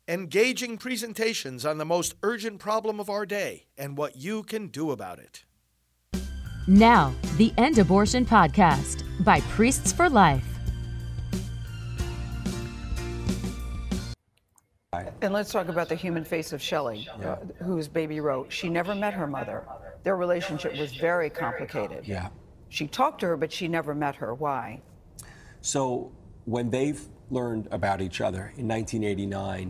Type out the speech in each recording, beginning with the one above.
engaging presentations on the most urgent problem of our day and what you can do about it. Now, the End Abortion Podcast by Priests for Life. And let's talk about the human face of Shelley, whose baby wrote. She never met her mother. Their relationship was very complicated. Yeah. She talked to her, but she never met her. Why? So when they've learned about each other in 1989,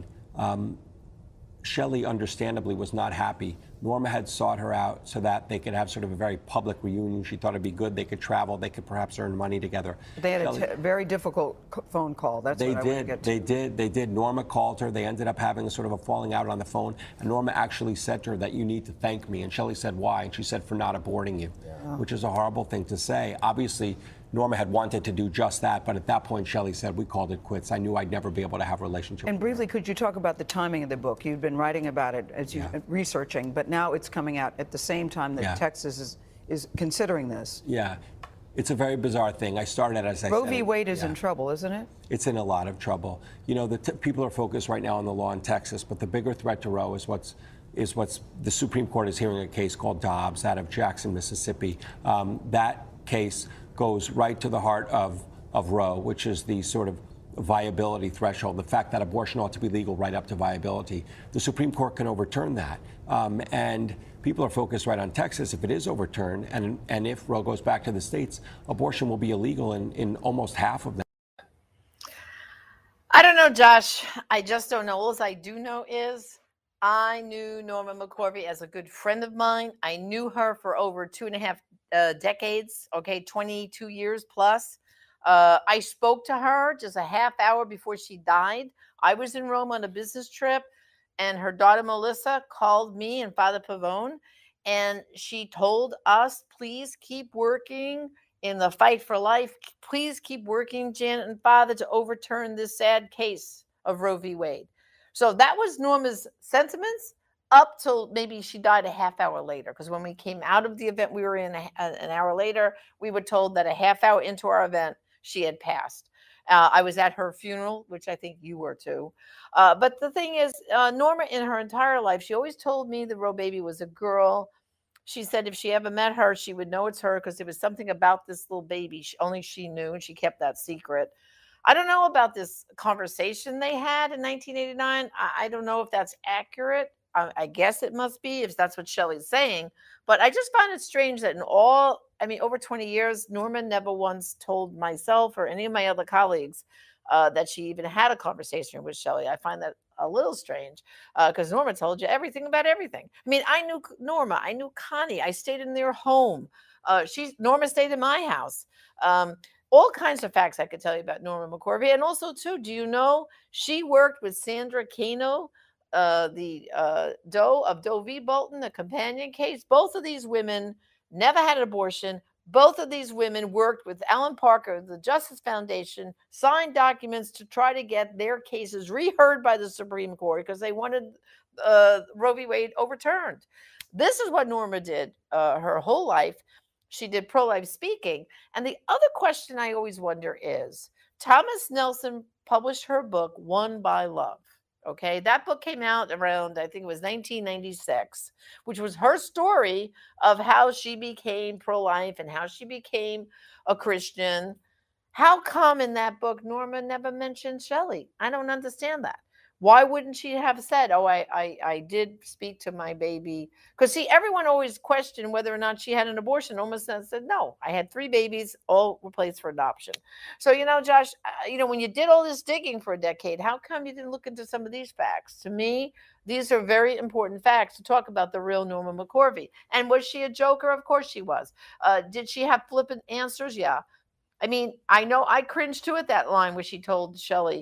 Shelley understandably was not happy. Norma had sought her out so that they could have sort of a very public reunion. She thought it'd be good. They could travel. They could perhaps earn money together. They had a very difficult phone call. That's what I want to get to. They did. Norma called her. They ended up having a sort of a falling out on the phone. And Norma actually said to her that you need to thank me. And Shelley said, why? And she said, for not aborting you, which is a horrible thing to say. Obviously, Norma had wanted to do just that, but at that point, Shelley said, we called it quits. I knew I'd never be able to have a relationship. And briefly, could you talk about the timing of the book? You've been writing about it as you researching, but now it's coming out at the same time that Texas is considering this. Yeah, it's a very bizarre thing. I started, as I said. Roe v. Wade is in trouble, isn't it? It's in a lot of trouble. You know, people are focused right now on the law in Texas, but the bigger threat to Roe is what's the Supreme Court is hearing a case called Dobbs out of Jackson, Mississippi. That case goes right to the heart of Roe, which is the sort of viability threshold, the fact that abortion ought to be legal right up to viability. The Supreme Court can overturn that. And people are focused right on Texas. If it is overturned, and if Roe goes back to the states, abortion will be illegal in almost half of them. I don't know, Josh. I just don't know. All I do know is I knew Norma McCorvey as a good friend of mine. I knew her for over 2.5 decades, 22 years plus. I spoke to her just a half hour before she died. I was in Rome on a business trip, and her daughter Melissa called me and Father Pavone, and she told us, please keep working in the fight for life. Please keep working, Janet and Father, to overturn this sad case of Roe v. Wade. So that was Norma's sentiments up till maybe she died a half hour later, because when we came out of the event we were in an hour later, we were told that a half hour into our event, she had passed. I was at her funeral, which I think you were too. But the thing is, Norma in her entire life, she always told me the Roe baby was a girl. She said if she ever met her, she would know it's her because there was something about this little baby only she knew, and she kept that secret. I don't know about this conversation they had in 1989. I don't know if that's accurate. I guess it must be if that's what Shelley's saying. But I just find it strange that over 20 years, Norma never once told myself or any of my other colleagues that she even had a conversation with Shelley. I find that a little strange because Norma told you everything about everything. I mean, I knew Norma. I knew Connie. I stayed in their home. Norma stayed in my house. All kinds of facts I could tell you about Norma McCorvey. And also, too, do you know she worked with Sandra Cano, the Doe v. Bolton, the companion case. Both of these women never had an abortion. Both of these women worked with Alan Parker, the Justice Foundation, signed documents to try to get their cases reheard by the Supreme Court because they wanted Roe v. Wade overturned. This is what Norma did her whole life. She did pro-life speaking. And the other question I always wonder is, Thomas Nelson published her book, Won by Love. Okay, that book came out around, I think it was 1996, which was her story of how she became pro-life and how she became a Christian. How come in that book Norma never mentioned Shelley? I don't understand that. Why wouldn't she have said, I did speak to my baby? Because, see, everyone always questioned whether or not she had an abortion. Almost said, no, I had 3 babies, all were placed for adoption. So, Josh, when you did all this digging for a decade, how come you didn't look into some of these facts? To me, these are very important facts to talk about the real Norma McCorvey. And was she a joker? Of course she was. Did she have flippant answers? Yeah. I mean, I know I cringed to it, that line where she told Shelley,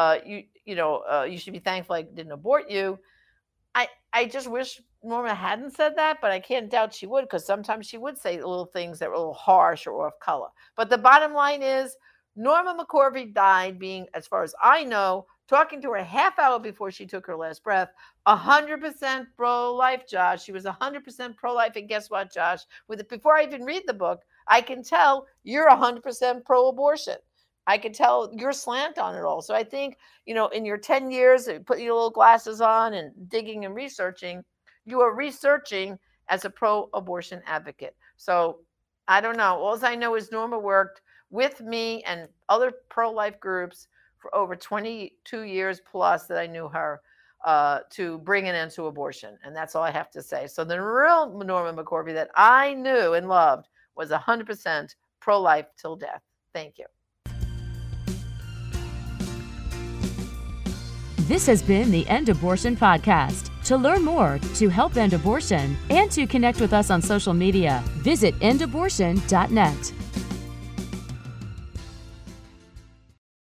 you should be thankful I didn't abort you. I just wish Norma hadn't said that, but I can't doubt she would, because sometimes she would say little things that were a little harsh or off color. But the bottom line is, Norma McCorvey died being, as far as I know, talking to her a half hour before she took her last breath, 100% pro-life, Josh. She was 100% pro-life. And guess what, Josh? Before I even read the book, I can tell you're 100% pro-abortion. I could tell your slant on it all. So I think, in your 10 years, put your little glasses on and digging and researching, you are researching as a pro-abortion advocate. So I don't know. All I know is Norma worked with me and other pro-life groups for over 22 years plus that I knew her to bring an end to abortion. And that's all I have to say. So the real Norma McCorvey that I knew and loved was 100% pro-life till death. Thank you. This has been the End Abortion Podcast. To learn more, to help end abortion, and to connect with us on social media, visit endabortion.net.